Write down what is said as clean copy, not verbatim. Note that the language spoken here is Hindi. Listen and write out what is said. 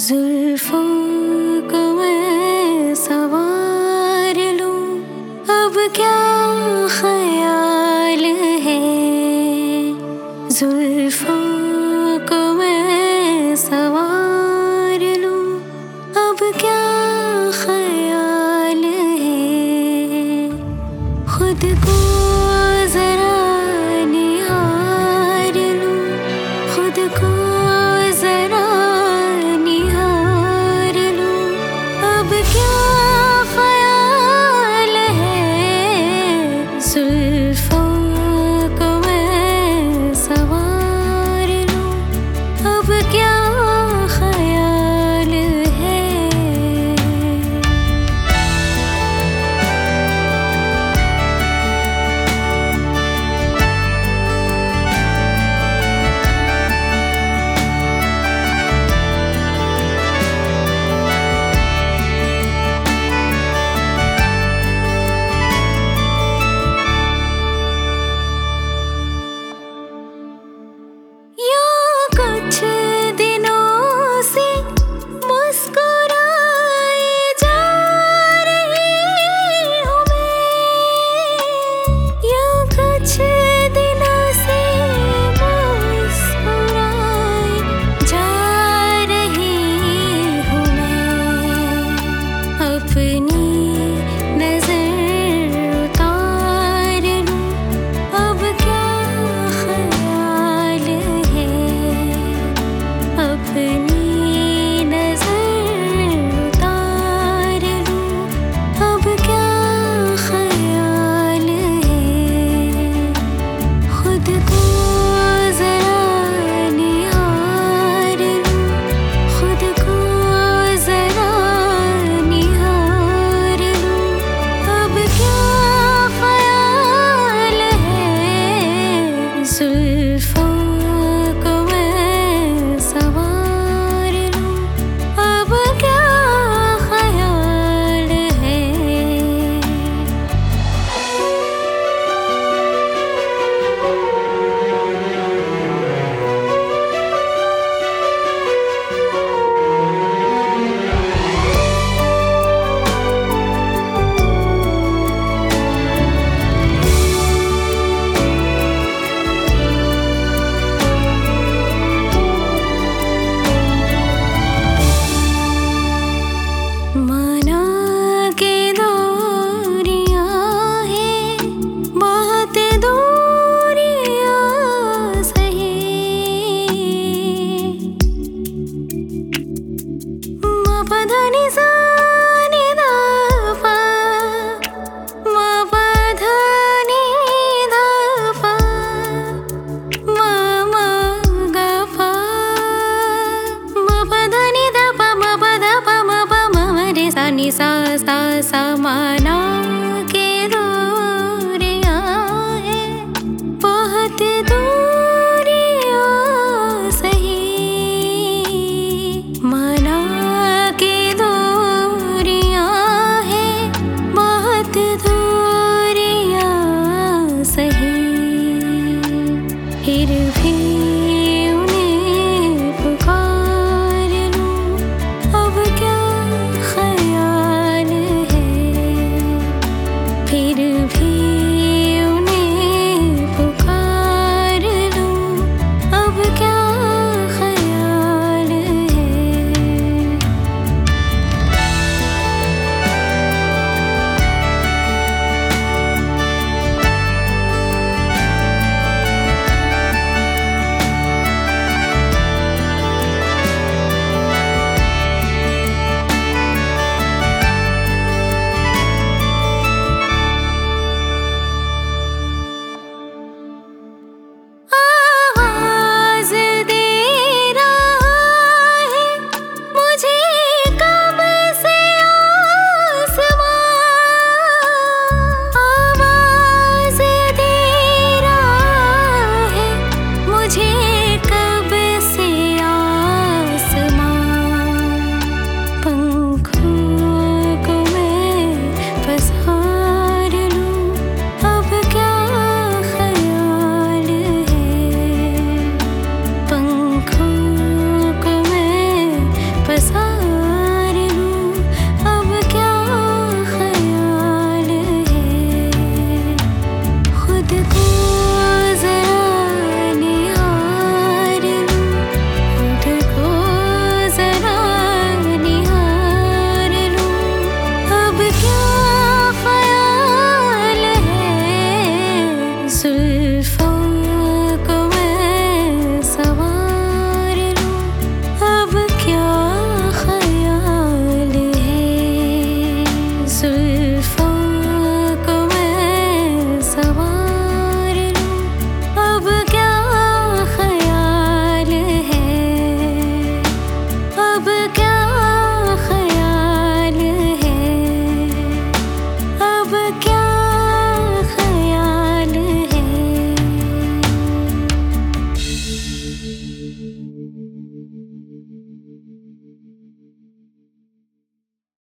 जुल्फों को मैं सवार लूं, अब क्या ख्याल है। जुल्फों को मैं सवार लूं, अब क्या ख्याल है। खुद को जरा निहार लूं, खुद को जरा निहार लूं, अब क्या ख्याल है। जुल्फों को मैं सवार लूं, अब क्या ख्याल है। कुछ दिनों से मुस्कुराए जा रही हूँ मैं, या कुछ दिनों से मुस्कुराए जा रही हूँ मैं। अपनी नजर उतार लूं, अब क्या ख्याल है। अपनी नजर उतार लूं, अब क्या ख्याल है। खुद को जरा निहार लूं, खुद को जरा निहार लूं, अब क्या ख्याल है। जुल्फों को मैं सवार लूं, अब क्या ख्याल है। माना के दूरियां हैं, बहुत दूरियां सही। मा पा धा नि सा नि धा पा, मा पा धा नि धा पा, मा गा पा, मा पा धा नि धा पा, मा पा धा पा, मा पा मा रे सा नि सा सा। माना के दूरियां हैं, बहुत दूरियां सही। माना के दूरियां हैं, बहुत दूरियां सही। फिर भी उन्हें पुकार लूं, अब क्या ख्याल है। फिर भी